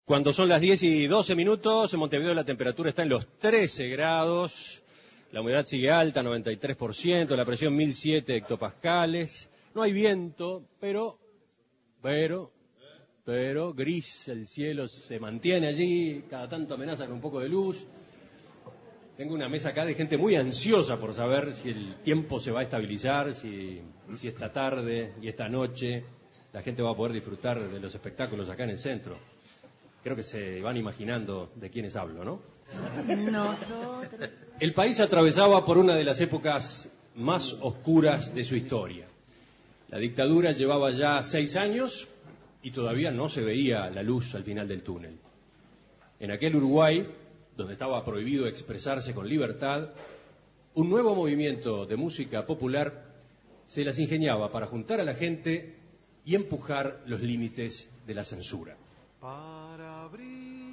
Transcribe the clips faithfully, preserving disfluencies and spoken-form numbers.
Cuando son las diez y doce minutos, en Montevideo la temperatura está en los trece grados, la humedad sigue alta, noventa y tres por ciento, la presión mil siete hectopascales, no hay viento, pero, pero, pero, gris, el cielo se mantiene allí, cada tanto amenaza con un poco de luz. Tengo una mesa acá de gente muy ansiosa por saber si el tiempo se va a estabilizar, si, si esta tarde y esta noche la gente va a poder disfrutar de los espectáculos acá en el centro. Creo que se van imaginando de quiénes hablo, ¿no? Nosotros. El país atravesaba por una de las épocas más oscuras de su historia. La dictadura llevaba ya seis años y todavía no se veía la luz al final del túnel. En aquel Uruguay, donde estaba prohibido expresarse con libertad, un nuevo movimiento de música popular se las ingeniaba para juntar a la gente y empujar los límites de la censura. Para abrir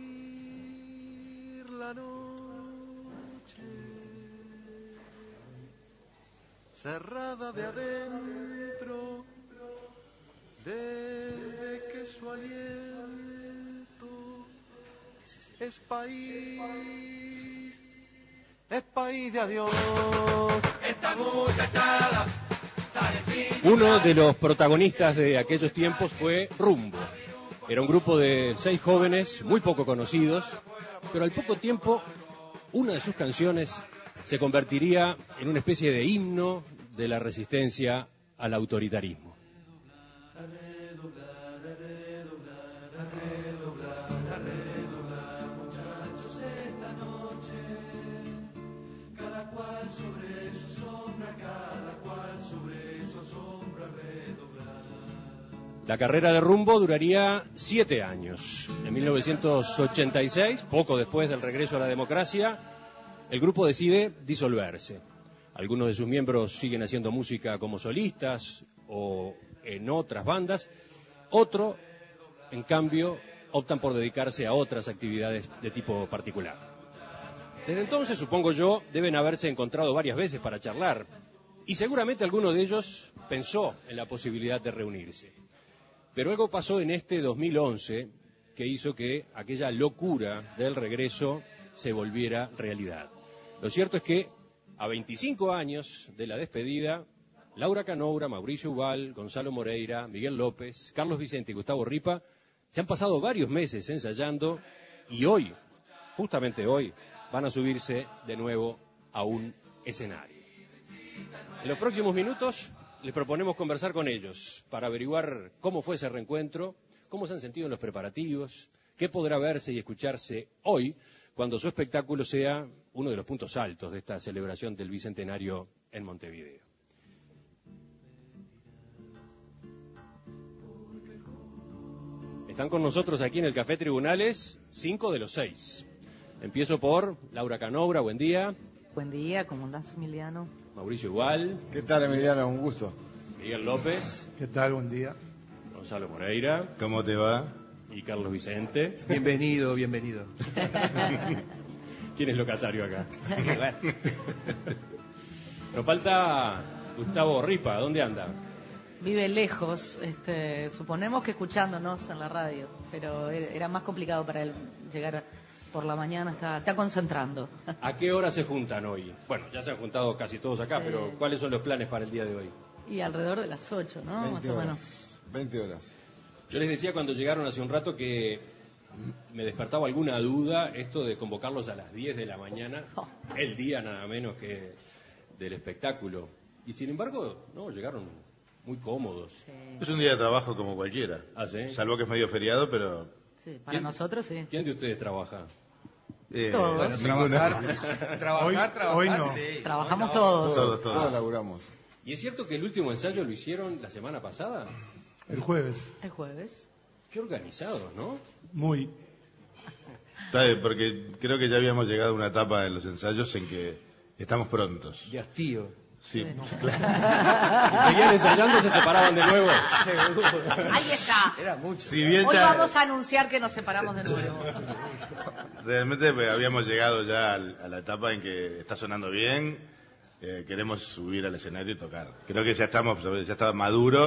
la noche, cerrada de adentro, desde que su aliento es país, es país de adiós. Esta muchachada sale sin... Uno de los protagonistas de aquellos tiempos fue Rumbo. Era un grupo de seis jóvenes muy poco conocidos, pero al poco tiempo una de sus canciones se convertiría en una especie de himno de la resistencia al autoritarismo. La carrera de Rumbo duraría siete años. En mil novecientos ochenta y seis, poco después del regreso a la democracia, el grupo decide disolverse. Algunos de sus miembros siguen haciendo música como solistas o en otras bandas. Otros, en cambio, optan por dedicarse a otras actividades de tipo particular. Desde entonces, supongo yo, deben haberse encontrado varias veces para charlar. Y seguramente alguno de ellos pensó en la posibilidad de reunirse. Pero algo pasó en este dos mil once que hizo que aquella locura del regreso se volviera realidad. Lo cierto es que a veinticinco años de la despedida, Laura Canoura, Mauricio Ubal, Gonzalo Moreira, Miguel López, Carlos Vicente y Gustavo Ripa se han pasado varios meses ensayando y hoy, justamente hoy, van a subirse de nuevo a un escenario. En los próximos minutos les proponemos conversar con ellos para averiguar cómo fue ese reencuentro, cómo se han sentido en los preparativos, qué podrá verse y escucharse hoy cuando su espectáculo sea uno de los puntos altos de esta celebración del Bicentenario en Montevideo. Están con nosotros aquí en el Café Tribunales cinco de los seis. Empiezo por Laura Canoura, buen día. Buen día, ¿cómo andás, Emiliano? Mauricio Igual. ¿Qué tal, Emiliano? Un gusto. Miguel López. ¿Qué tal? Buen día. Gonzalo Moreira. ¿Cómo te va? Y Carlos Vicente. Bienvenido, bienvenido. ¿Quién es locatario acá? Nos falta Gustavo Ripa, ¿dónde anda? Vive lejos, este, suponemos que escuchándonos en la radio, pero era más complicado para él llegar a... Por la mañana está, está concentrando. ¿A qué hora se juntan hoy? Bueno, ya se han juntado casi todos acá, sí. Pero ¿cuáles son los planes para el día de hoy? Y alrededor de las ocho, ¿no? Más o menos. veinte horas. Yo les decía cuando llegaron hace un rato que me despertaba alguna duda esto de convocarlos a las diez de la mañana, oh. El día nada menos que del espectáculo. Y sin embargo, no, llegaron muy cómodos. Sí. Es un día de trabajo como cualquiera. ¿Ah, sí? Salvo que es medio feriado, pero... Sí, para nosotros sí. ¿Quién de ustedes trabaja? Eh, todos. Bueno, trabajar, trabajar, hoy, trabajar, hoy no. Sí. Trabajamos hoy no. todos. Todos, todos. Todos laburamos. ¿Y es cierto que el último ensayo lo hicieron la semana pasada? El jueves. El jueves. Qué organizados, ¿no? Muy. Está bien, porque creo que ya habíamos llegado a una etapa en los ensayos en que estamos prontos. De hastío. Sí, Sí. claro. Si seguían ensayando, se separaban de nuevo. Ahí está. Era mucho. Si bien Hoy ta- vamos a anunciar que nos separamos de nuevo. Realmente pues, habíamos llegado ya al- a la etapa en que está sonando bien, eh, queremos subir al escenario y tocar. Creo que ya estamos, ya está maduro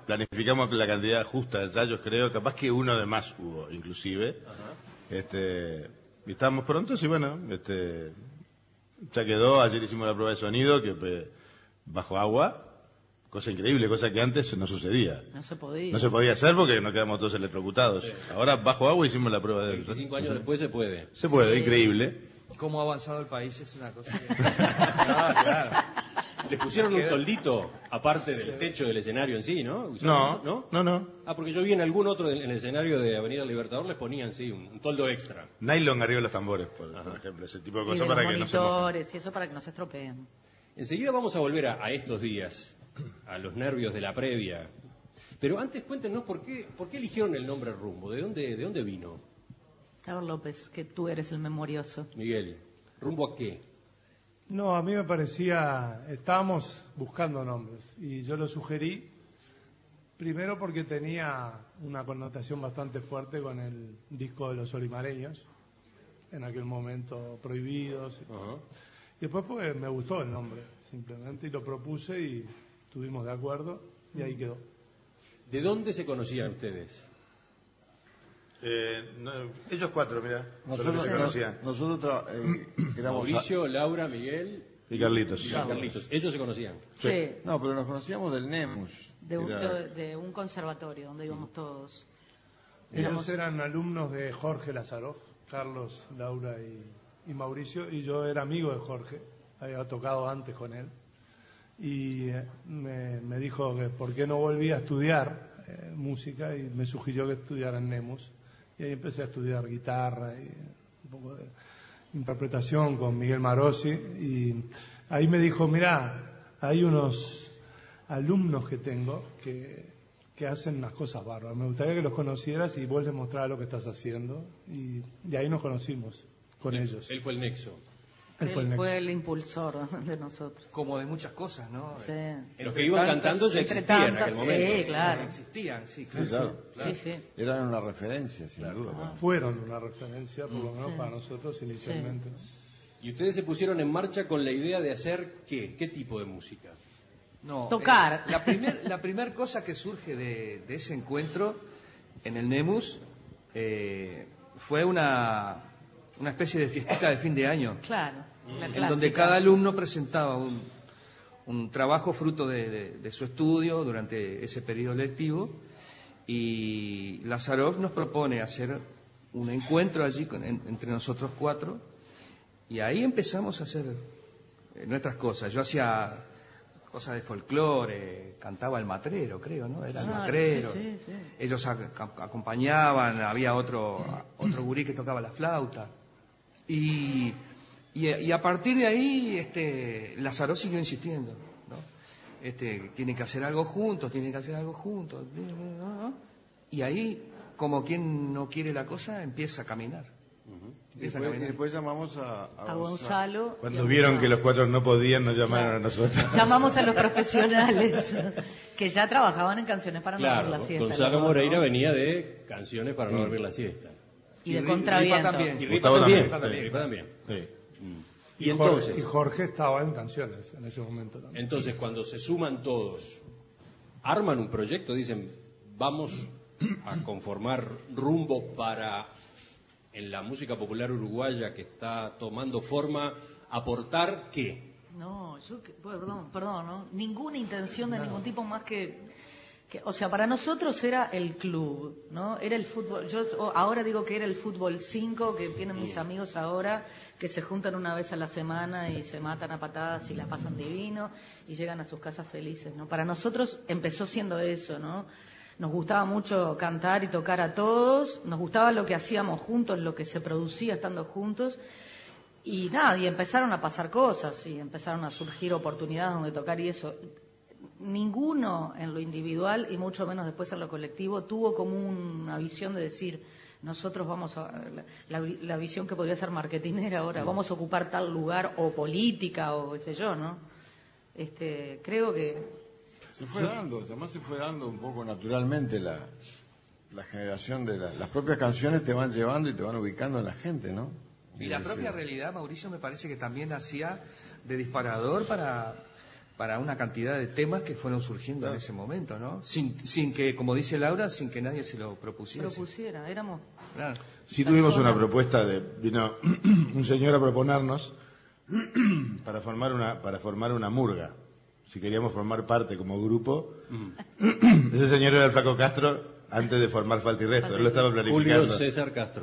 planificamos la cantidad justa de ensayos, creo, capaz que uno de más hubo, inclusive. Ajá. Este, y estábamos prontos y bueno, este, ya quedó. Ayer hicimos la prueba de sonido que pe, bajo agua, cosa increíble, cosa que antes no sucedía. No se podía. No se podía hacer porque nos quedamos todos electrocutados. Sí. Ahora bajo agua hicimos la prueba de veinticinco años después se puede. Se puede, Sí. increíble. Cómo ha avanzado el país es una cosa que... No, claro. Le pusieron un Queda- toldito, aparte del Sí. techo del escenario en sí, ¿no? No, ¿No? no, no. Ah, porque yo vi en algún otro, en el escenario de Avenida Libertador, les ponían, sí, un, un toldo extra. Nylon arriba de los tambores, por, Ajá. por ejemplo, ese tipo de Y cosas de para los que no se mojen. monitores y eso para que no se estropeen. Enseguida vamos a volver a, a estos días, a los nervios de la previa. Pero antes cuéntenos por qué, por qué eligieron el nombre Rumbo, ¿de dónde, de dónde vino? Carlos López, que tú eres el memorioso. Miguel, ¿rumbo a qué? No, a mí me parecía, estábamos buscando nombres y yo lo sugerí primero porque tenía una connotación bastante fuerte con el disco de los Olimareños, en aquel momento Prohibidos. Ajá. Y después pues me gustó el nombre, simplemente, y lo propuse y estuvimos de acuerdo y ahí quedó. ¿De dónde se conocían ustedes? Eh, no, ellos cuatro, mira, Nosotros, se conocían. nosotros tra- eh, éramos Mauricio, Laura, Miguel Y Carlitos. y Carlitos. Ellos se conocían. Sí. Sí, No, pero nos conocíamos del Nemus. de un, Era- de, de un conservatorio donde íbamos todos. Ellos Digamos, eran alumnos de Jorge Lazaroff, Carlos, Laura y, y Mauricio, y yo era amigo de Jorge, había tocado antes con él, y eh, me, me dijo que por qué no volvía a estudiar eh, música, y me sugirió que estudiara en Nemus, y ahí empecé a estudiar guitarra y un poco de interpretación con Miguel Marosi, y ahí me dijo, mira, hay unos alumnos que tengo que que hacen unas cosas bárbaras. Me gustaría que los conocieras y vos les mostraras lo que estás haciendo. Y, y ahí nos conocimos con Él- ellos. Él fue el nexo. Él él fue el fue nexo. el impulsor de nosotros. Como de muchas cosas, ¿no? Sí. Los que iban tantas- cantando ya entre existían en tantas, aquel momento. sí, claro. Existían, sí, Sí, claro. claro. Sí, sí. Eran una referencia, sin duda. Ah. Fueron una referencia, por lo menos Sí. para nosotros inicialmente. Y ustedes se pusieron en marcha con la idea de hacer ¿qué? ¿Qué tipo de música? No, Tocar. eh, la primer, la primer cosa que surge de, de ese encuentro en el Nemus eh, fue una, una especie de fiestita de fin de año, Claro. La en clásica. donde cada alumno presentaba un, un trabajo fruto de, de- de su estudio durante ese periodo lectivo, y Lazaroff nos propone hacer un encuentro allí con- en- entre nosotros cuatro, y ahí empezamos a hacer eh, nuestras cosas. Yo hacía cosas de folclore, cantaba el matrero, creo, ¿no? Era el Ah, matrero. sí, sí, sí. Ellos ac- ac- acompañaban, había otro, otro gurí que tocaba la flauta. Y, y, y a partir de ahí, este, Lázaro siguió insistiendo, ¿no? Este, tienen que hacer algo juntos, tienen que hacer algo juntos. ¿no? Y ahí, como quien no quiere la cosa, empieza a caminar. Y Empieza a después, y caminar. después llamamos a, A Gonzalo. y Cuando a vieron Gonzalo. que los cuatro no podían, nos llamaron a nosotros. Llamamos a los profesionales que ya trabajaban en canciones para no Claro, dormir la siesta. Gonzalo los dos, Moreira ¿no? venía de Canciones para no dormir la siesta. Y de Y Ri- contraviento. Ripa también. Y Ripa Gustavo también. también. Sí, Ripa también. Sí. Y Jorge- entonces, y Jorge estaba en canciones en ese momento también. entonces cuando se suman todos, arman un proyecto, dicen, vamos a conformar rumbo para, en la música popular uruguaya que está tomando forma, aportar qué. No, yo, que- perdón, perdón, ¿no? Ninguna intención de ningún tipo más que, que, o sea, para nosotros era el club, ¿no? Era el fútbol. Yo o- ahora digo que era el fútbol cinco, que tienen mis amigos ahora, que se juntan una vez a la semana y se matan a patadas y la pasan divino y llegan a sus casas felices, ¿no? Para nosotros empezó siendo eso, ¿no? Nos gustaba mucho cantar y tocar a todos, nos gustaba lo que hacíamos juntos, lo que se producía estando juntos. Y nada, y empezaron a pasar cosas, y empezaron a surgir oportunidades donde tocar y eso. Ninguno en lo individual, y mucho menos después en lo colectivo, tuvo como una visión de decir, nosotros vamos a... La, la- la visión que podría ser marketinera ahora, vamos a ocupar tal lugar, o política, o qué sé yo, ¿no? Este, creo que... Se fue dando, además se fue dando un poco naturalmente la, la generación de la- las propias canciones te van llevando y te van ubicando en la gente, ¿no? Y la Es propia decir, realidad, Mauricio, me parece que también hacía de disparador para, para una cantidad de temas que fueron surgiendo claro. en ese momento, ¿no? Sin, sin que, como dice Laura, sin que nadie se lo propusiera. Propusiera, éramos... Claro. Sí tuvimos una propuesta de... Vino un señor a proponernos para formar una para formar una murga. Si queríamos formar parte como grupo. Mm. Ese señor era el Flaco Castro antes de formar Falta y Resto. Él lo estaba planificando. Julio César Castro.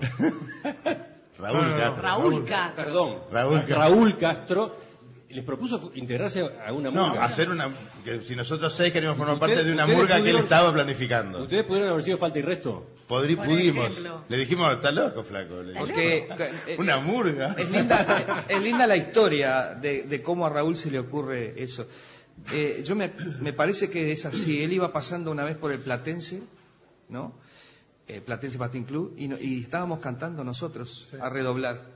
Raúl no, Castro. Raúl Castro. Perdón. Raúl Castro. Raúl Castro les propuso integrarse a una murga. No, hacer una... Que si nosotros seis queríamos formar Usted, parte de una murga pudieron, que él estaba planificando. ¿Ustedes pudieron haber sido Falta y Resto? Podrí, Por pudimos. ejemplo. Le dijimos, está loco, flaco. Le Porque eh, una murga. Es linda, es linda la historia de, de cómo a Raúl se le ocurre eso. Eh, yo me, me parece que es así. Él iba pasando una vez por el Platense, ¿no? Eh, Platense Patín Club, y, no, y estábamos cantando nosotros sí. a redoblar.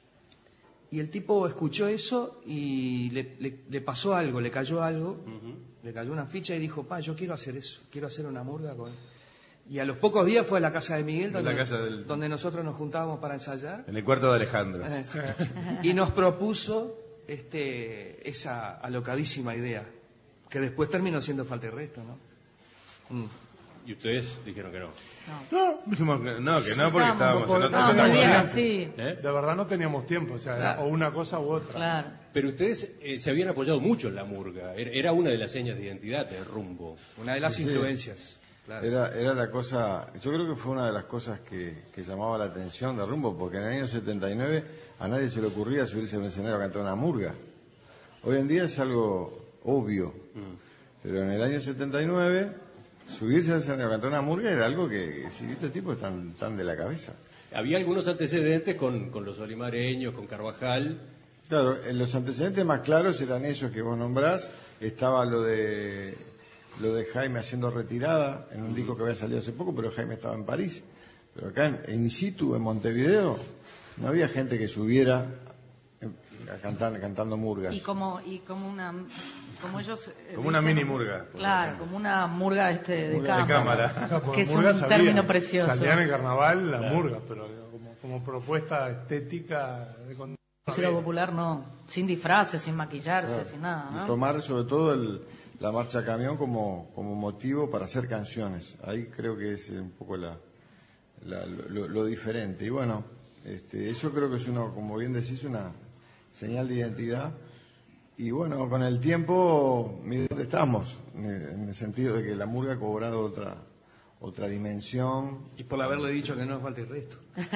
Y el tipo escuchó eso y le, le, le pasó algo, le cayó algo, uh-huh. le cayó una ficha y dijo, pa, yo quiero hacer eso, quiero hacer una murga con... Y a los pocos días fue a la casa de Miguel, donde, casa del... donde nosotros nos juntábamos para ensayar. En el cuarto de Alejandro. Eh, y nos propuso este, esa alocadísima idea, que después terminó siendo Falta y Resto, ¿no? Mm. Y ustedes dijeron que no. No, no dijimos que no, que no, porque estábamos por, en otro no, no, tiempo. sí. ¿Eh? De verdad no teníamos tiempo, o sea, claro. o una cosa u otra. Claro. Pero ustedes eh, se habían apoyado mucho en la murga. Era, era una de las señas de identidad del Rumbo. Una de las sí, influencias. Claro. Era, era la cosa, yo creo que fue una de las cosas que, que llamaba la atención de Rumbo, porque en el año setenta y nueve a nadie se le ocurría subirse a un escenario a cantar una murga. Hoy en día es algo obvio, mm. pero en el año setenta y nueve subirse al escenario a cantar una murga era algo que, si estos tipos están tan de la cabeza. Había algunos antecedentes con, con los olimareños, con Carvajal. Claro, en los antecedentes más claros eran esos que vos nombrás. Estaba lo de lo de Jaime haciendo retirada en un disco que había salido hace poco, pero Jaime estaba en París. Pero acá en, in situ, en Montevideo, no había gente que subiera a cantar, cantando murgas. Y como y como una como ellos eh, como una dicen, mini murga. Claro, como una murga este de murga cámara, de cámara. No, que es un salía, término precioso. Salía en el carnaval la claro. murga, pero como, como propuesta estética de música popular no, sin disfraces, sin maquillarse, claro. sin nada, ¿no? Y tomar sobre todo el, la marcha camión como, como motivo para hacer canciones. Ahí creo que es un poco la, la lo, lo diferente. Y bueno, este, eso creo que es uno, como bien decís, una señal de identidad. Y bueno, con el tiempo, miren dónde estamos, en el sentido de que la murga ha cobrado otra otra dimensión. Y por haberle dicho que no Falta y Resto.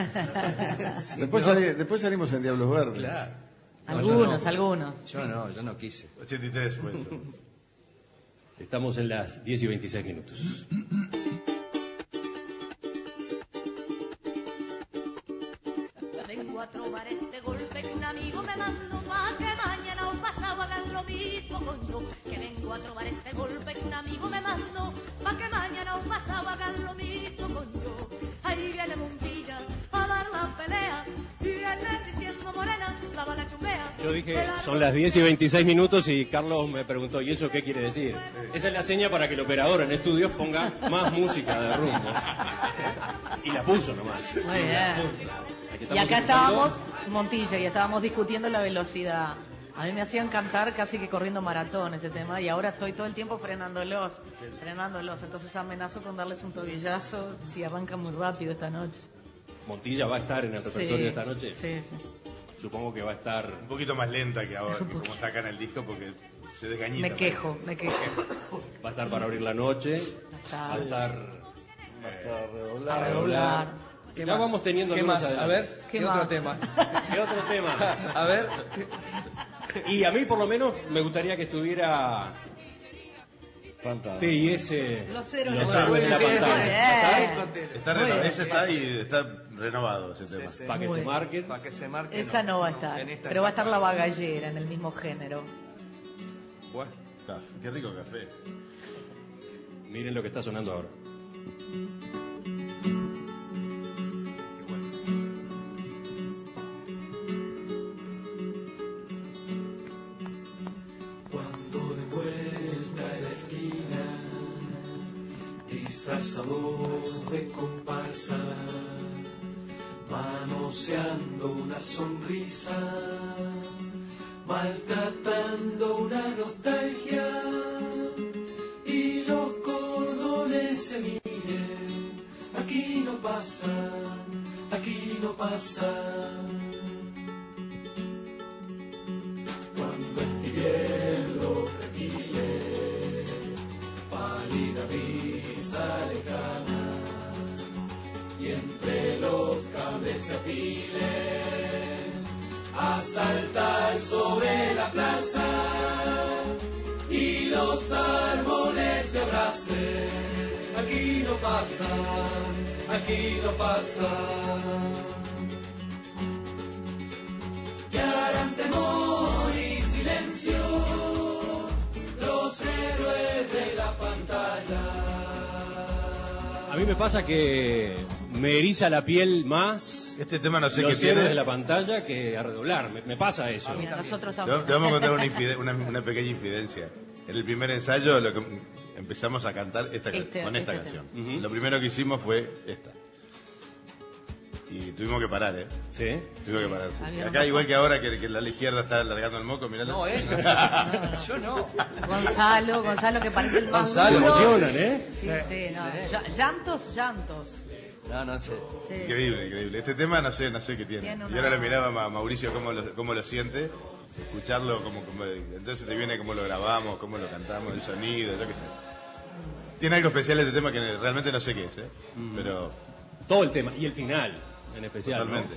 sí, después, ¿no? salí, después salimos en Diablos Verdes. Claro. Algunos, no, algunos. Yo no, yo no quise. ochenta y tres fue eso. Estamos en las diez y veintiséis minutos. Vengo a trobar este golpe que un amigo me mandó pa' que mañana o pasado hagan lo mismo con yo. Que vengo a trobar este golpe que un amigo me mandó pa' que mañana o pasado hagan lo mismo con yo. Ahí viene Montilla a dar la pelea y viene diciendo morena, la bala chumbea. Yo dije, son las diez y veintiséis minutos y Carlos me preguntó, ¿y eso qué quiere decir? Esa es la seña para que el operador en estudios ponga más música de Rumbo. Y la puso nomás. Muy bien. Y acá estábamos, Montilla, y estábamos discutiendo la velocidad. A mí me hacían cantar casi que corriendo maratón ese tema y ahora estoy todo el tiempo frenándolos, frenándolos. Entonces amenazo con darles un tobillazo si arrancan muy rápido esta noche. ¿Montilla va a estar en el repertorio sí, de esta noche? Sí, sí. Supongo que va a estar... Un poquito más lenta que ahora, que como sacan el disco, porque se desgañita. Me quejo, me quejo. Va a estar para abrir la noche, va a estar... Va a estar Eh, a redoblar. ¿Qué ya más? vamos teniendo ¿Qué algunos más? A adelantos. ver, ¿Qué ¿qué, más? otro tema? ¿Qué otro tema? A ver. Y a mí por lo menos me gustaría que estuviera Tanta. T y S. Los héroes Los de la héroes de la pantalla. pantalla. Está, Muy reno- bien. ese está y está renovado ese tema. Sí, sí. Para que Muy se bien. marquen. Para que se marque. Esa no va a estar, En esta pero va a estar la etapa. bagallera en el mismo género. Bueno, Café. Qué rico café. Miren lo que está sonando ahora. qué bueno. Cuando de vuelta en la esquina, disfrazados de comparsa, manoseando una sonrisa, maltratando una nostalgia, y los cordones se miden. Aquí no pasa, aquí no pasa. Cuando estiré los reptiles, pálida brisa lejana, y entre los cables se apilen, a saltar sobre la plaza, y los árboles se abracen. Aquí no pasa, aquí no pasa. Que harán temor y silencio los héroes de la pantalla. A mí me pasa que me eriza la piel más Este tema no sé los qué tiene. héroes de la pantalla que a redoblar. Me, me pasa eso. Ah, mira, nosotros Te, también. te vamos a contar una, infide- una, una pequeña infidencia. En el primer ensayo lo que empezamos a cantar esta, ca- Este- con esta este canción. tema. Ujú. Lo primero que hicimos fue esta. Y tuvimos que parar, ¿eh? ¿Sí? Tuvimos que parar. sí. Había Acá, una- igual que ahora, que, que la izquierda está alargando el moco, mirá. No, él. Yo no. Gonzalo, Gonzalo que parece el más Gonzalo. Se duro. emocionan, ¿eh? Sí, sí, no. Sí. Ya- llantos, llantos. No, no sé. Sí. Increíble, increíble. Este tema no sé, no sé qué tiene. Tiene Y una- ahora le miraba a Mauricio cómo lo, cómo lo siente, escucharlo como, como entonces te viene cómo lo grabamos, cómo lo cantamos, el sonido, yo qué sé. Tiene algo especial este tema que realmente no sé qué es, ¿eh? Mm. Pero Todo el tema. Y el final, en especial. ¿no? totalmente.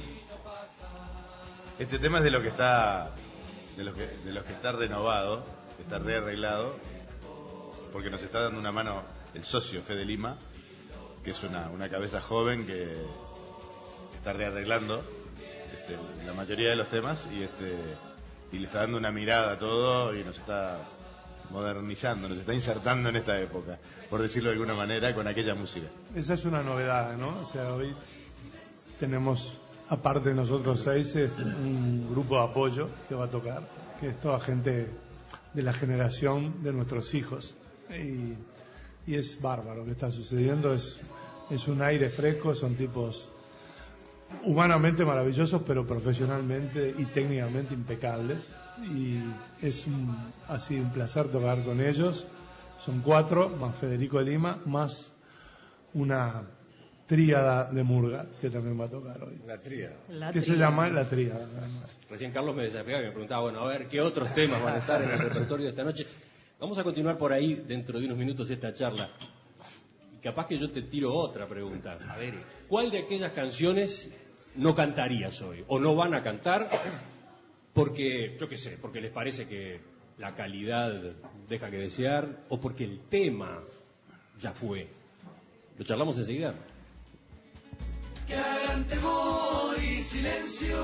Este tema es de lo que está de los que de los que está renovado, que está rearreglado, porque nos está dando una mano el socio Fede Lima, que es una, una cabeza joven que está rearreglando este, la mayoría de los temas y este y le está dando una mirada a todo y nos está modernizando, nos está insertando en esta época, por decirlo de alguna manera, con aquella música. Esa es una novedad, ¿no? O sea, hoy tenemos, aparte de nosotros seis, este, un grupo de apoyo que va a tocar, que es toda gente de la generación de nuestros hijos. Y, y es bárbaro lo que está sucediendo, es, es un aire fresco, son tipos humanamente maravillosos, pero profesionalmente y técnicamente impecables. Y es un, ha sido un placer tocar con ellos. Son cuatro, más Federico de Lima, más una tríada de murga que también va a tocar hoy. La tría. La Que se tríada. llama La Tríada. además. Recién Carlos me desafiaba y me preguntaba, bueno, a ver, ¿qué otros temas van a estar en el repertorio de esta noche? Vamos a continuar por ahí dentro de unos minutos esta charla. Y capaz que yo te tiro otra pregunta. A ver, ¿cuál de aquellas canciones no cantarías hoy? ¿O no van a cantar porque, yo qué sé, porque les parece que la calidad deja que desear o porque el tema ya fue? Lo charlamos enseguida. Que hagan temor y silencio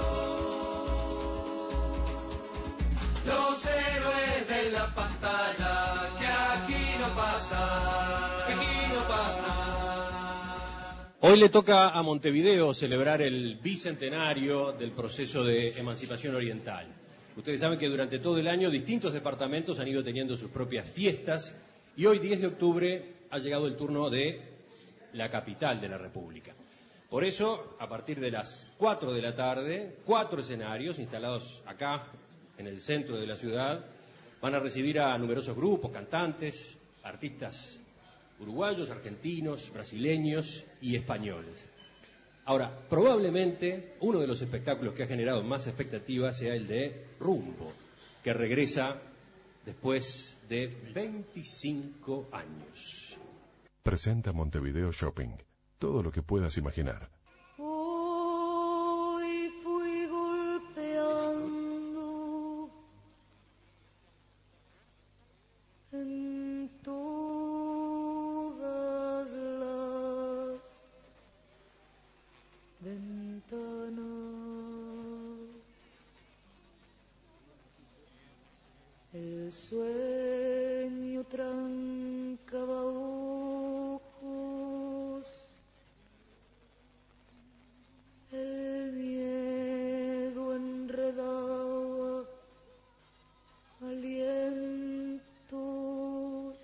los héroes de la pantalla, que aquí no pasa, que aquí no pasa. Hoy le toca a Montevideo celebrar el bicentenario del proceso de emancipación oriental. Ustedes saben que durante todo el año distintos departamentos han ido teniendo sus propias fiestas y hoy, diez de octubre, ha llegado el turno de la capital de la República. Por eso, a partir de las cuatro de la tarde, cuatro escenarios instalados acá, en el centro de la ciudad, van a recibir a numerosos grupos, cantantes, artistas uruguayos, argentinos, brasileños y españoles. Ahora, probablemente uno de los espectáculos que ha generado más expectativas sea el de Rumbo, que regresa después de veinticinco años. Presenta Montevideo Shopping. Todo lo que puedas imaginar. Hoy fui golpeando en todas las ventanas. El sueño trancaba ojos, el miedo enredaba alientos,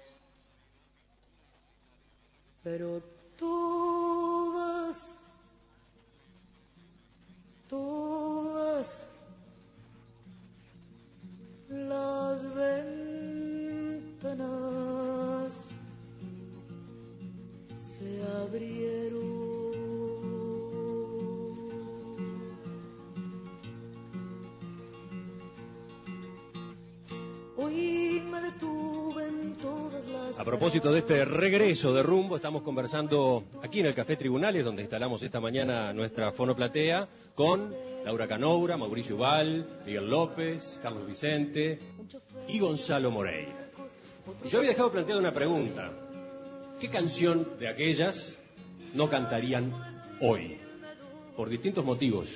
pero todas, todas A propósito de este regreso de Rumbo, estamos conversando aquí en el Café Tribunales, donde instalamos esta mañana nuestra fonoplatea, con Laura Canoura, Mauricio Ubal, Miguel López, Carlos Vicente y Gonzalo Moreira. Y yo había dejado planteada una pregunta. ¿Qué canción de aquellas no cantarían hoy? Por distintos motivos.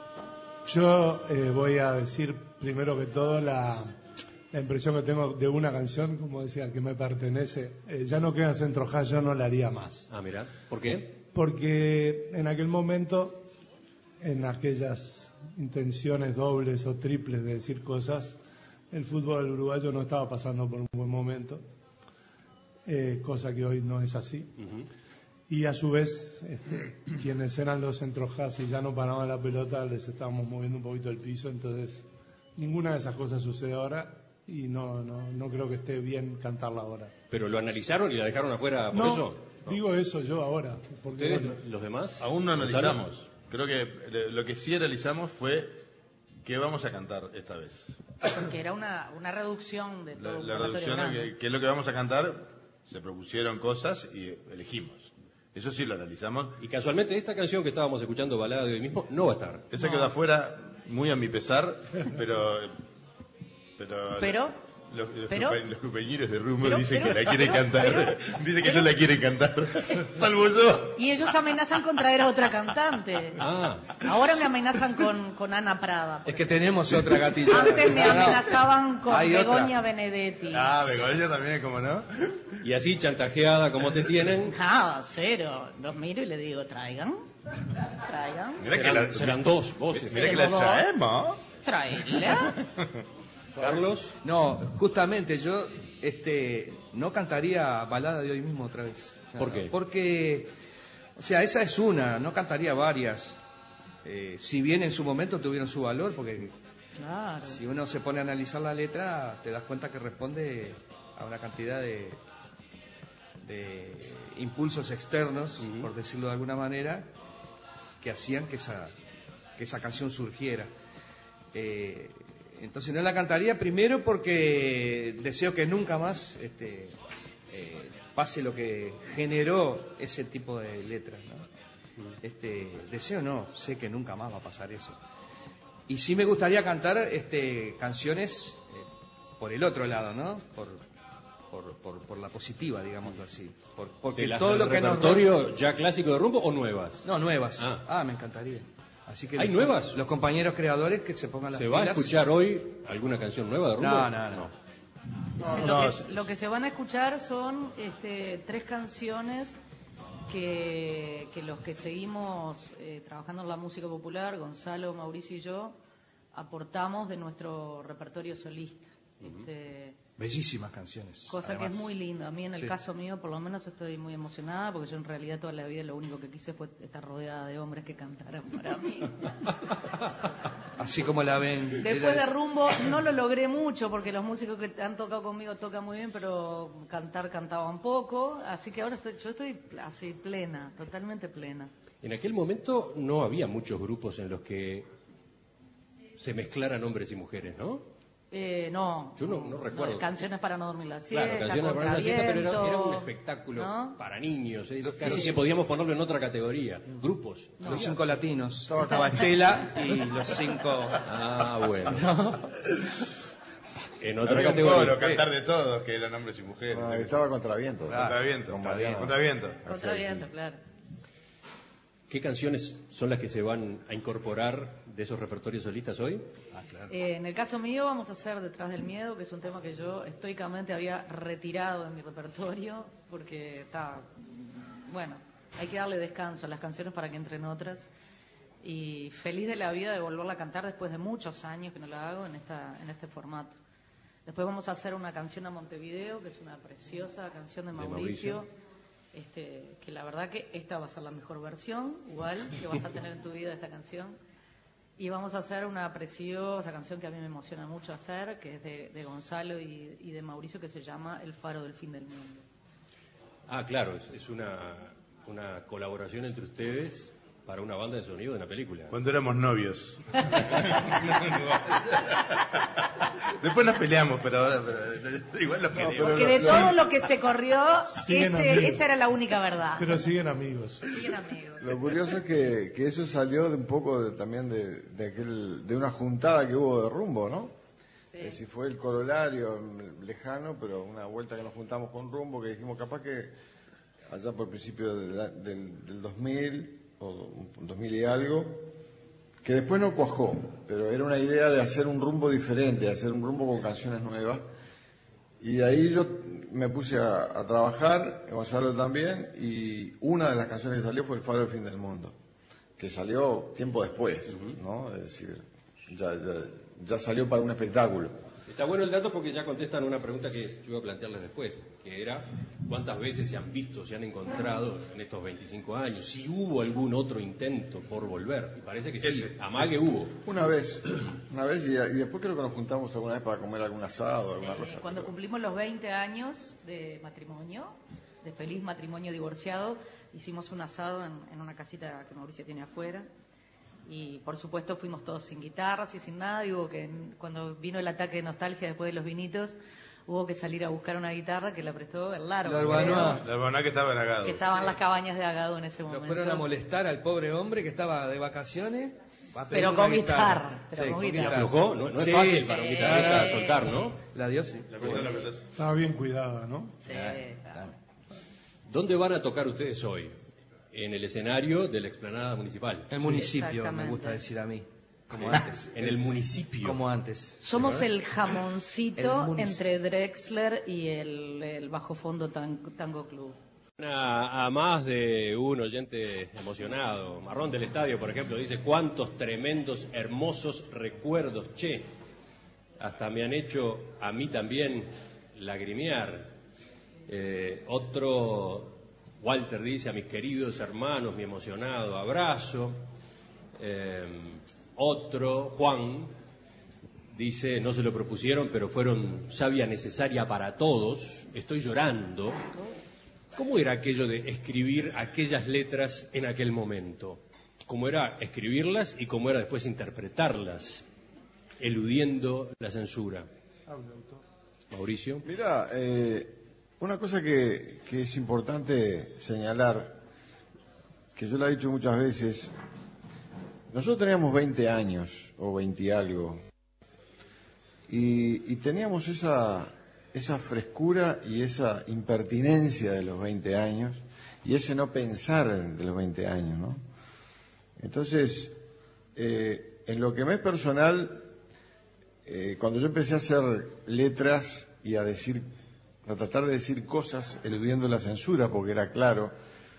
Yo eh, voy a decir primero que todo la, la impresión que tengo de una canción, como decía, que me pertenece. Eh, ya no queda en Centro Jazz, yo no la haría más. Ah, mira, ¿por qué? Porque en aquel momento, en aquellas intenciones dobles o triples de decir cosas, el fútbol uruguayo no estaba pasando por un buen momento, eh, cosa que hoy no es así. Uh-huh. Y a su vez, este, quienes eran los centrojazz y ya no paraban la pelota, les estábamos moviendo un poquito el piso, entonces ninguna de esas cosas sucede ahora y no, no, no creo que esté bien cantarla ahora. ¿Pero lo analizaron y la dejaron afuera por no, eso? No, digo eso yo ahora. Porque, ¿Ustedes, bueno, los demás? Aún no analizamos. Creo que lo que sí analizamos fue qué vamos a cantar esta vez. Porque era una, una reducción de todo. La, la reducción, que, que es lo que vamos a cantar, se propusieron cosas y elegimos. Eso sí lo analizamos. Y casualmente esta canción que estábamos escuchando, Balada de hoy mismo, no va a estar. Esa no. quedó afuera, muy a mi pesar, pero... Pero... ¿Pero? Los, los, ¿Pero? compa- los compañeros de Rumbo ¿Pero? dicen ¿Pero? que la quieren ¿Pero? cantar. ¿Pero? Dicen que ¿Pero? no la quieren cantar. Salvo yo. Y ellos amenazan con traer a otra cantante. Ah. Ahora me amenazan con, con Ana Prada. Es que tenemos otra gatilla. Antes me No, no. amenazaban con Hay otra. Begoña Benedetti. Ah, Begoña también, ¿cómo no? Y así, chantajeada como te tienen, Nada, cero. Los miro y le digo, traigan. Traigan. Mira que serán, la, serán dos voces. mira que la Tenemos dos. traemos. Traerla. Carlos, No, justamente yo este, no cantaría Balada de hoy mismo otra vez. ¿Por qué? Porque, o sea, esa es una, no cantaría varias. Eh, si bien en su momento tuvieron su valor, porque Claro. si uno se pone a analizar la letra, te das cuenta que responde a una cantidad de, de impulsos externos, uh-huh. por decirlo de alguna manera, que hacían que esa, que esa canción surgiera. Eh, entonces no la cantaría primero porque deseo que nunca más este, eh, pase lo que generó ese tipo de letras, ¿no? Uh-huh. Este, deseo no, sé que nunca más va a pasar eso. Y sí me gustaría cantar este, canciones eh, por el otro lado, ¿no? Por, por, por, por la positiva, digámoslo así. Por, porque ¿de las todo del lo que nos repertorio ya clásico de Rumbo o nuevas? No, nuevas. Ah, ah me encantaría. Así que ¿hay los, nuevas? Los compañeros creadores que se pongan las ¿Se pilas. va a escuchar hoy alguna canción nueva de Rumbo? No, no, no. Sí, No, lo, que, lo que se van a escuchar son este, tres canciones que, que los que seguimos eh, trabajando en la música popular, Gonzalo, Mauricio y yo, aportamos de nuestro repertorio solista. Uh-huh. Este, Bellísimas canciones. Cosa además. que es muy linda. A mí en el Sí. caso mío, por lo menos, estoy muy emocionada porque yo en realidad toda la vida lo único que quise fue estar rodeada de hombres que cantaran para mí. Así como la ven. Después de es... Rumbo no lo logré mucho porque los músicos que han tocado conmigo tocan muy bien, pero cantar cantaban poco. Así que ahora estoy, yo estoy así plena, totalmente plena. En aquel momento no había muchos grupos en los que se mezclaran hombres y mujeres, ¿no? Eh, no, Yo no, no recuerdo. no, canciones para no dormir la siesta, Claro, canciones para la siesta, pero era, era un Contraviento, espectáculo ¿no? para niños. ¿eh? Casi que podíamos ponerlo en otra categoría. Grupos. No. Los cinco latinos. Estaba- Estaba Estela y los cinco. Ah, bueno. ¿No? En otra Había un categoría. coro, cantar de todos, que eran hombres y mujeres. No, estaba Contraviento. Claro. Contraviento. Con Mariano. Contraviento. Contraviento, claro. ¿Qué canciones son las que se van a incorporar de esos repertorios solistas hoy? Ah, claro. Eh, en el caso mío vamos a hacer Detrás del Miedo, que es un tema que yo estoicamente había retirado de mi repertorio porque está, bueno, hay que darle descanso a las canciones para que entren otras. Y feliz de la vida de volverla a cantar después de muchos años que no la hago en esta en este formato. Después vamos a hacer una canción a Montevideo, que es una preciosa canción de Mauricio, De Mauricio. Este, que la verdad que esta va a ser la mejor versión, igual, que vas a tener en tu vida esta canción. Y vamos a hacer una preciosa canción que a mí me emociona mucho hacer, que es de, de Gonzalo y, y de Mauricio, que se llama El Faro del Fin del Mundo. Ah, claro, es, es una, una colaboración entre ustedes para una banda de sonido de una película. Cuando éramos novios. Después nos peleamos, pero ahora pero, igual nos queremos. Porque de todo lo que se corrió, Siguen ese, amigos. esa era la única verdad. Pero siguen amigos. Siguen amigos. Lo curioso es que, que eso salió de un poco de, también de, de, aquel, de una juntada que hubo de Rumbo, ¿no? Sí. Es decir, fue el corolario lejano, pero una vuelta que nos juntamos con Rumbo, que dijimos capaz que allá por principio de la- del, del dos mil, o dos mil y algo, que después no cuajó, pero era una idea de hacer un rumbo diferente, de hacer un rumbo con canciones nuevas. Y de ahí yo me puse a, a trabajar, Gonzalo también, y una de las canciones que salió fue El Faro del Fin del Mundo, que salió tiempo después, ¿no? Es decir, ya, ya, ya salió para un espectáculo. Está bueno el dato porque ya contestan una pregunta que yo iba a plantearles después, que era cuántas veces se han visto, se han encontrado en estos veinticinco años, si hubo algún otro intento por volver, y parece que sí, Ese. amague hubo. Una vez, una vez, y, y después creo que nos juntamos alguna vez para comer algún asado, alguna Sí, cosa. cuando cumplimos los veinte años de matrimonio, de feliz matrimonio divorciado, hicimos un asado en, en una casita que Mauricio tiene afuera. Y por supuesto fuimos todos sin guitarras y sin nada. Y hubo que, cuando vino el ataque de nostalgia después de los vinitos, hubo que salir a buscar una guitarra que la prestó el Largo. La creo, Urbanoa. La verdad que estaba en Agado. que estaba en las cabañas de Agado en ese Lo momento. fueron a molestar al pobre hombre que estaba de vacaciones. va a pedir Pero una con guitarra, pero Sí, con con ¿Y guitarra. la aflojó? No, no es Sí, fácil para un sí. guitarrista soltar, ¿no? La dio, sí. La verdad, la verdad. Estaba bien cuidada, ¿no? Sí, claro. ¿Dónde van a tocar ustedes hoy? En el escenario de la explanada municipal. El municipio, me exactamente. gusta decir a mí. Como antes. En el municipio. Como antes. Somos ¿Sí? el jamoncito El munici- entre Drexler y el, el Bajo Fondo Tan- Tango Club. A, a más de un oyente emocionado, Marrón del Estadio, por ejemplo, dice cuántos tremendos, hermosos recuerdos, che, hasta me han hecho a mí también lagrimear. Eh, otro, Walter dice, a mis queridos hermanos, mi emocionado abrazo. Eh, otro, Juan, dice, no se lo propusieron, pero fueron savia necesaria para todos, estoy llorando. ¿Cómo era aquello de escribir aquellas letras en aquel momento? ¿Cómo era escribirlas y cómo era después interpretarlas, eludiendo la censura? Mauricio. Mira, eh, una cosa que, que es importante señalar, que yo lo he dicho muchas veces, nosotros teníamos veinte años, o veinte y algo, y, y teníamos esa, esa frescura y esa impertinencia de los veinte años, y ese no pensar de los veinte años, ¿no? Entonces, eh, en lo que me es personal, eh, cuando yo empecé a hacer letras y a decir, a tratar de decir cosas eludiendo la censura, porque era claro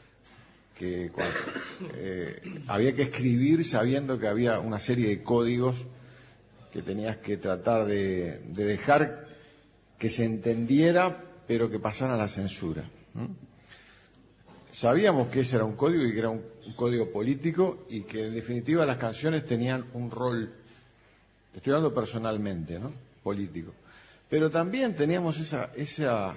que cuando, eh, había que escribir sabiendo que había una serie de códigos que tenías que tratar de, de dejar que se entendiera, pero que pasara la censura. ¿Mm? Sabíamos que ese era un código y que era un, un código político y que en definitiva las canciones tenían un rol, estoy hablando personalmente, ¿no? Político. Pero también teníamos esa, esa,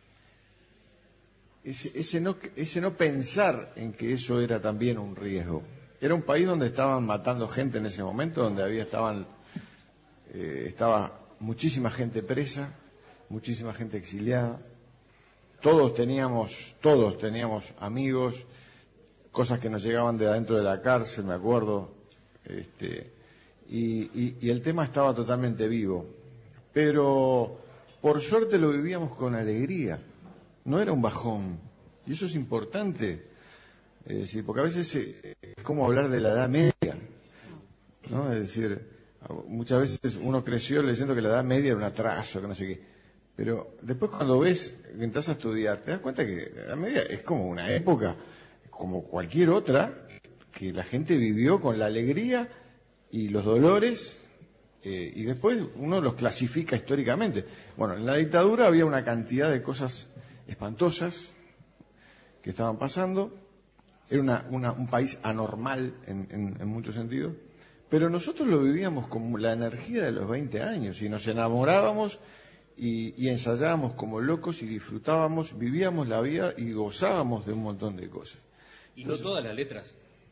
ese, ese, no, ese no pensar en que eso era también un riesgo. Era un país donde estaban matando gente en ese momento, donde había estaban eh, estaba muchísima gente presa, muchísima gente exiliada. Todos teníamos, todos teníamos amigos, cosas que nos llegaban de adentro de la cárcel, me acuerdo, este, y, y, y el tema estaba totalmente vivo. Pero por suerte lo vivíamos con alegría, no era un bajón, y eso es importante, es decir, porque a veces es como hablar de la Edad Media, ¿no? Es decir, muchas veces uno creció leyendo que la Edad Media era un atraso, que no sé qué. Pero después cuando ves, que entras a estudiar, te das cuenta que la Edad Media es como una época, como cualquier otra, que la gente vivió con la alegría y los dolores, eh, y después uno los clasifica históricamente. Bueno, en la dictadura había una cantidad de cosas espantosas que estaban pasando, era una, una, un país anormal en, en, en muchos sentidos, pero nosotros lo vivíamos como la energía de los veinte años y nos enamorábamos y, y ensayábamos como locos y disfrutábamos, vivíamos la vida y gozábamos de un montón de cosas. Y no todas las letras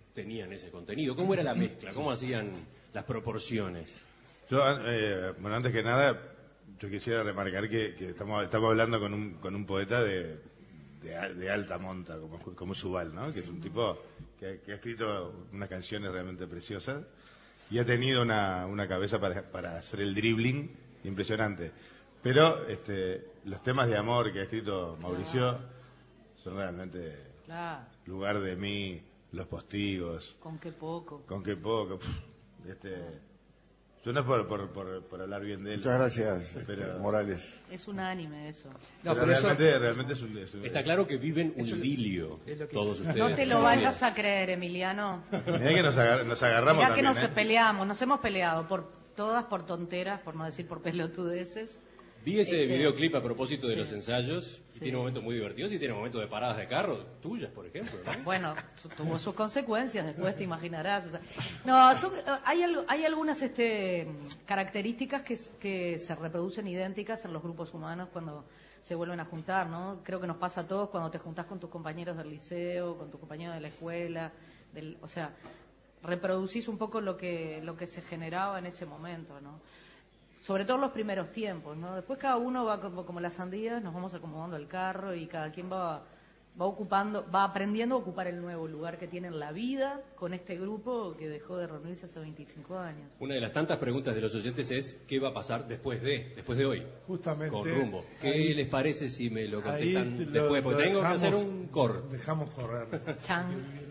tenían ese contenido? ¿Cómo era la mezcla? ¿Cómo hacían las proporciones? Yo, eh, bueno, antes que nada, yo quisiera remarcar que, que estamos, estamos hablando con un, con un poeta de, de, de alta monta, como, como Subal, ¿no? Que es un tipo que, que ha escrito unas canciones realmente preciosas y ha tenido una, una cabeza para, para hacer el dribbling impresionante. Pero este, los temas de amor que ha escrito Mauricio son realmente Claro. Lugar de mí, Los postigos. Con qué poco. Con qué poco. Pff, este, yo no es por, por, por, por hablar bien de él. Muchas gracias, pero, Morales. Es unánime eso. No, pero, pero realmente, eso, realmente es un, es un, está claro que viven un idilio todos ustedes. No te lo vayas a creer, Emiliano. Mirá que nos, agar, nos agarramos Mirá también, que nos ¿eh? peleamos, nos hemos peleado por todas por tonteras, por no decir por pelotudeces. Vi ese este, videoclip a propósito de sí. los ensayos y sí. tiene momentos muy divertidos y tiene momentos de paradas de carro, tuyas, por ejemplo, ¿no? Bueno, tuvo sus consecuencias, después te imaginarás. O sea, no, son, hay, hay algunas este, características que, que se reproducen idénticas en los grupos humanos cuando se vuelven a juntar, ¿no? Creo que nos pasa a todos cuando te juntás con tus compañeros del liceo, con tus compañeros de la escuela, del, o sea, reproducís un poco lo que, lo que se generaba en ese momento, ¿no? Sobre todo en los primeros tiempos, ¿no? Después cada uno va como, como las sandías, nos vamos acomodando el carro y cada quien va, va ocupando, va aprendiendo a ocupar el nuevo lugar que tiene en la vida con este grupo que dejó de reunirse hace veinticinco años. Una de las tantas preguntas de los oyentes es ¿qué va a pasar después de, después de hoy? Justamente. Con Rumbo. ¿Qué ahí, les parece si me lo contestan lo, después? Porque lo tengo dejamos, que hacer un corte. Dejamos correr. Chan.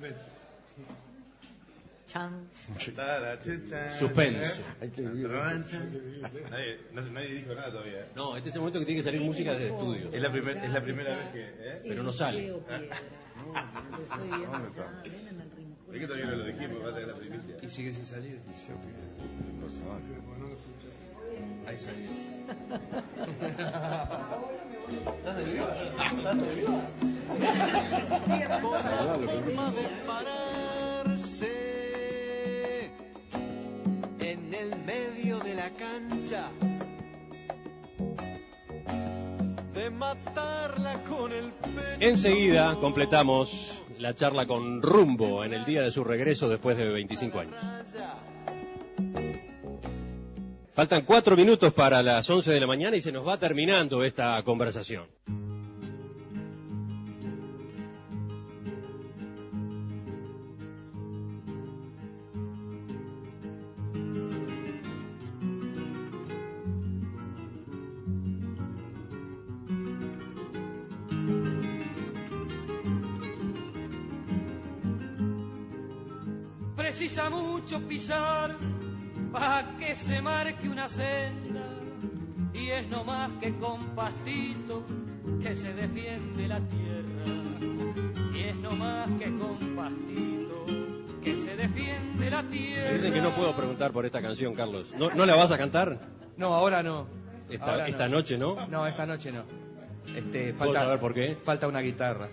Chan. Suspenso. Hay que vivir. Nadie, no, nadie dijo nada todavía. ¿eh? No, este es el momento que tiene que salir música desde el estudio. Es la, primer, es la primera vez que... ¿eh? Pero no sale. Es que todavía no lo dijimos, falta de la primicia. Y sigue sin salir. Ahí salió. En el medio de la cancha, de matarla con el pecho. Enseguida completamos la charla con Rumbo en el día de su regreso después de veinticinco años. Faltan cuatro minutos para las once de la mañana y se nos va terminando esta conversación. Precisa mucho pisar para que se marque una senda, y es no más que con pastito que se defiende la tierra, y es no más que con pastito que se defiende la tierra. Dicen que no puedo preguntar por esta canción, Carlos. ¿No, ¿no la vas a cantar? No, ahora no. Esta, Ahora esta no. noche, ¿no? No, esta noche no. Este, ¿Puedo falta, saber por qué? Falta una guitarra.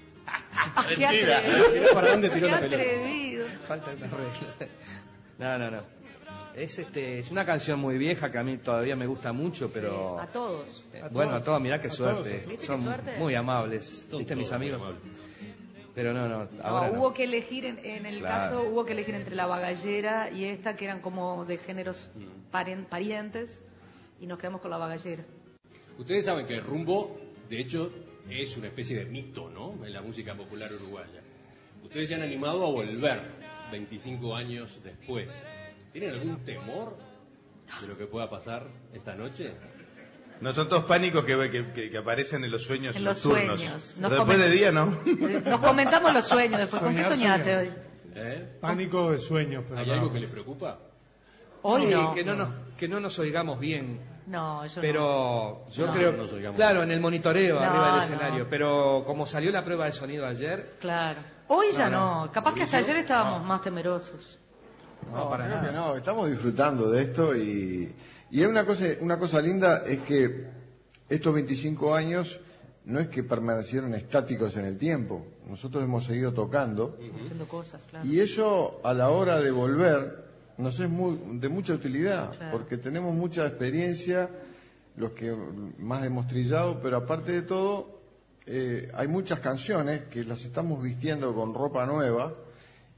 ¡Qué atrevido! ¿Para dónde tiró ¡Qué la pelota? atrevido! Falta una regla. No, no, no. Es este, es una canción muy vieja que a mí todavía me gusta mucho, pero Sí, a todos. eh, A bueno, todos. a todos, mirá qué A suerte. todos. ¿Viste Son qué suerte? muy amables. Son ¿Viste mis todos muy amigos? amables. Pero no, no, No, ahora no. hubo que elegir, en, en el Claro. caso, hubo que elegir entre la bagallera y esta, que eran como de géneros paren- parientes, y nos quedamos con la bagallera. Ustedes saben que Rumbo, de hecho, es una especie de mito, ¿no?, en la música popular uruguaya. Ustedes se han animado a volver veinticinco años después. ¿Tienen algún temor de lo que pueda pasar esta noche? No, son todos pánicos que, que, que, que aparecen en los sueños En los nocturnos. sueños. Pero Nos después comen- de día, ¿no? Nos comentamos los sueños después. ¿Con qué Soñar, soñaste soñar. hoy? ¿Eh? Pánico de sueños, pero ¿Hay nada algo más. que les preocupa? Hoy Sí, no. que no nos que no nos oigamos bien. No, yo no. Pero yo No, creo, no nos oigamos claro, bien. en el monitoreo No, arriba del no. escenario. Pero como salió la prueba de sonido ayer, Claro. Hoy ya No, no. Capaz que hasta ayer estábamos más temerosos. No, para creo nada. que no, estamos disfrutando de esto y, y hay una cosa, una cosa linda es que estos veinticinco años no es que permanecieron estáticos en el tiempo, nosotros hemos seguido tocando Haciendo cosas, claro. y eso a la hora de volver nos es muy, de mucha utilidad, Claro. porque tenemos mucha experiencia, los que más hemos trillado, pero aparte de todo, eh, hay muchas canciones que las estamos vistiendo con ropa nueva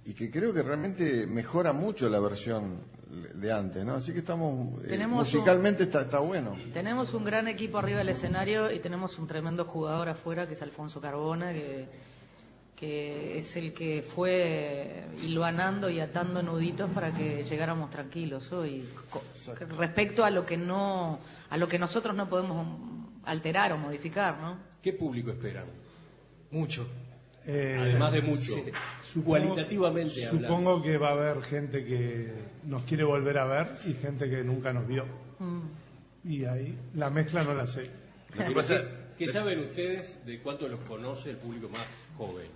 y que creo que realmente mejora mucho la versión de antes, ¿no? Así que estamos, eh, musicalmente un, está, está bueno. Tenemos un gran equipo arriba del escenario y tenemos un tremendo jugador afuera que es Alfonso Carbona, que, que es el que fue hilvanando y atando nuditos para que llegáramos tranquilos hoy. Respecto a lo que no, a lo que nosotros no podemos alterar o modificar, ¿no? ¿Qué público esperan? Mucho. Eh, Además de mucho, sí. cualitativamente supongo, supongo que va a haber gente que nos quiere volver a ver y gente que nunca nos vio. Mm. Y ahí la mezcla no la sé. ¿Qué, pasa? ¿Qué saben ustedes de cuánto los conoce el público más joven?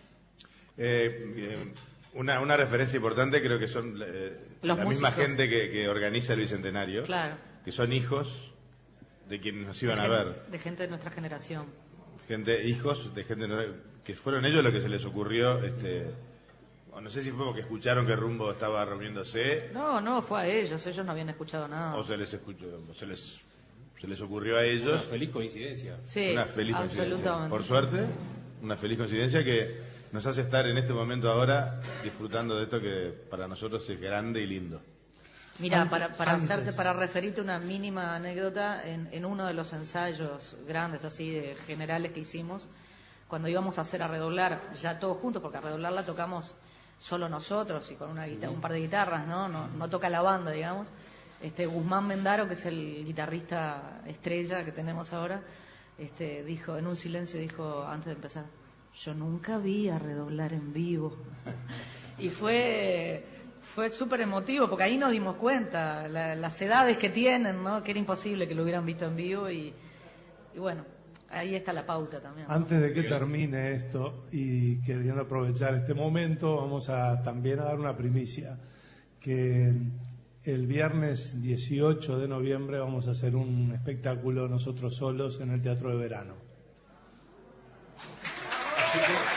Eh, una, una referencia importante creo que son eh, la músicos. Misma gente que, que organiza el Bicentenario, claro. Que son hijos de quienes nos iban de a gente, ver. De gente de nuestra generación. Gente, hijos de gente que fueron ellos lo que se les ocurrió, este, no sé si fue porque escucharon que Rumbo estaba reuniéndose. No, no, fue a ellos, ellos no habían escuchado nada. O se les escuchó, se les, se les ocurrió a ellos. Una feliz coincidencia. Sí, una feliz absolutamente. Coincidencia. Por suerte, una feliz coincidencia que nos hace estar en este momento ahora disfrutando de esto que para nosotros es grande y lindo. Mira, para, para hacerte, para referirte una mínima anécdota, en, en uno de los ensayos grandes así de generales que hicimos, cuando íbamos a hacer a redoblar, ya todos juntos, porque a redoblar la tocamos solo nosotros y con una guitarra, un par de guitarras, ¿no? No, no toca la banda, digamos. Este Guzmán Mendaro, que es el guitarrista estrella que tenemos ahora, este, dijo, en un silencio dijo, antes de empezar, yo nunca vi a redoblar en vivo. Y fue... Fue súper emotivo, porque ahí nos dimos cuenta, la, las edades que tienen, ¿no? Que era imposible que lo hubieran visto en vivo y, y bueno, ahí está la pauta también, ¿no? Antes de que termine esto y queriendo aprovechar este momento, vamos a también a dar una primicia, que el viernes dieciocho de noviembre vamos a hacer un espectáculo nosotros solos en el Teatro de Verano. Así que...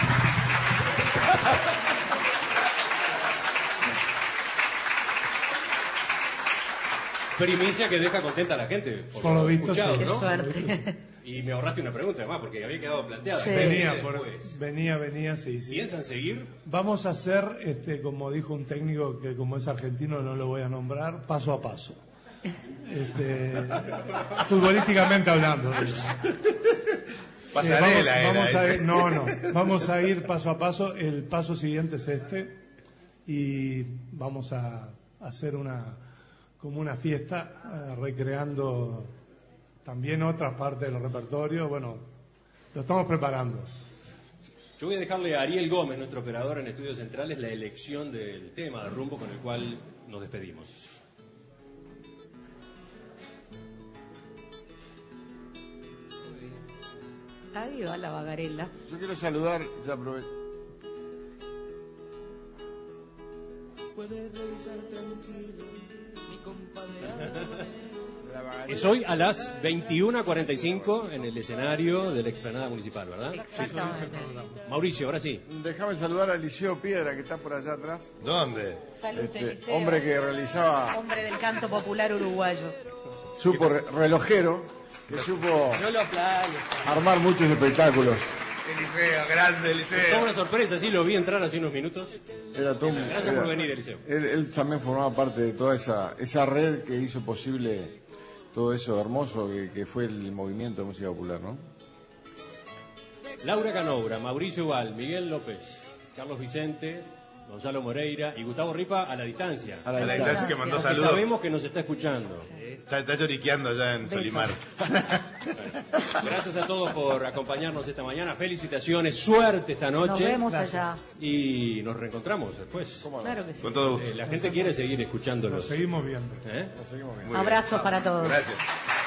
primicia que deja contenta a la gente. Por, por lo visto, escuchado, sí. ¿no? Qué suerte. Y me ahorraste una pregunta además, porque había quedado planteada. Sí. Venía, por, venía, venía, sí, sí. ¿Piensan seguir? Vamos a hacer, este, como dijo un técnico que como es argentino no lo voy a nombrar, paso a paso. Este, futbolísticamente hablando. Pasarela, eh, vamos, vamos era, a eh. ir, no, no, vamos a ir paso a paso. El paso siguiente es este y vamos a hacer una como una fiesta, eh, recreando también otras partes del repertorio. Bueno, lo estamos preparando. Yo voy a dejarle a Ariel Gómez, nuestro operador en Estudios Centrales, la elección del tema de Rumbo con el cual nos despedimos. Ahí va la bagarela. Yo quiero saludar, ya aprovecho. Puede revisar tranquilo, mi compadre. Es hoy a las veintiuna cuarenta y cinco en el escenario de la explanada municipal, ¿verdad? Exactamente. Mauricio, ahora sí. Déjame saludar a Eliseo Piedra, que está por allá atrás. ¿Dónde? Salud, Este, Eliseo. hombre que realizaba, Hombre del canto popular uruguayo. supo re- relojero, que supo No lo aplaudo. armar muchos espectáculos. Eliseo, grande Fue Eliseo. una sorpresa, sí, lo vi entrar hace unos minutos. Era todo un- Gracias era- por venir, Eliseo. Él, él también formaba parte de toda esa esa red que hizo posible todo eso hermoso que, que fue el movimiento de música popular, ¿no? Laura Canobra, Mauricio Val, Miguel López, Carlos Vicente, Gonzalo Moreira y Gustavo Ripa a la distancia. A la A la distancia. distancia que mandó Porque saludos. sabemos que nos está escuchando. Está, está lloriqueando allá en Besos. Solimar. Gracias a todos por acompañarnos esta mañana. Felicitaciones, suerte esta Nos noche. vemos allá. Y nos reencontramos después. ¿Cómo no? Claro que sí. Con todo gusto. Eh, la gente quiere seguir Nos escuchándolos. seguimos viendo. ¿Eh? Nos seguimos viendo. Muy bien. Abrazos para todos. Gracias.